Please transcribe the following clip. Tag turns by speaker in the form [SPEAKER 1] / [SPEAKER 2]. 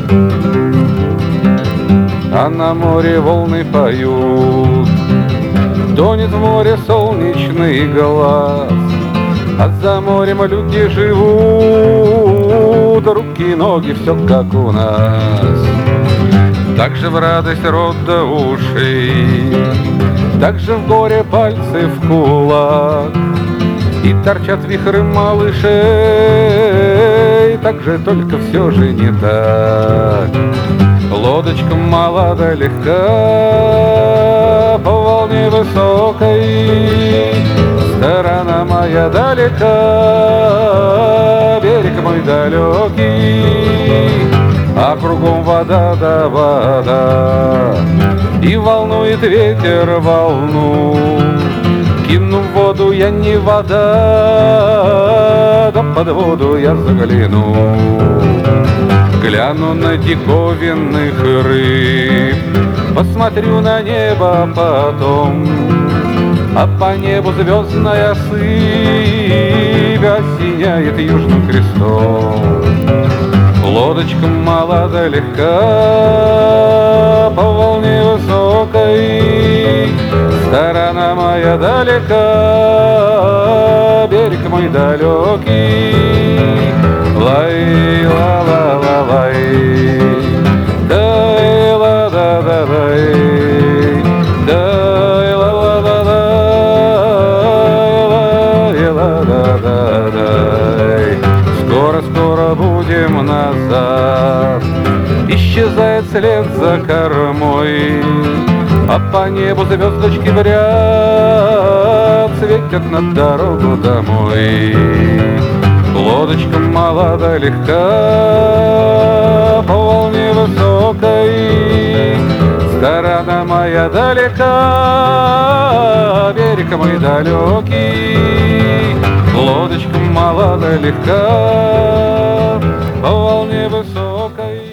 [SPEAKER 1] А на море волны поют, тонет в море солнечный глаз. А за морем люди живут, руки, ноги, все как у нас. Так же в радость рот до ушей, так же в горе пальцы в кулак. И торчат вихры малышей, так же только все же не так. Лодочка мала да легка по волне высокой, сторона моя далека, берег мой далекий, а кругом вода да вода, и волнует ветер волну. Кину в воду я не вода, да под воду я загляну. Гляну на диковинных рыб, посмотрю на небо потом, а по небу звездная сыпь осеняет южным крестом. Лодочка мала да легка по волне высокой, сторона моя далека, берег мой далекий. Лай ла ла ла лай, дай ла да да дай, дай ла ла да дай, ла да да дай. Скоро будем назад, исчезает след за кормой, а по небу звездочки в ряд светят над дорогу домой. Лодочка мала да легка по волне высокой, сторона моя далека, берег мой далекий. Лодочка мала да легка по волне высокой.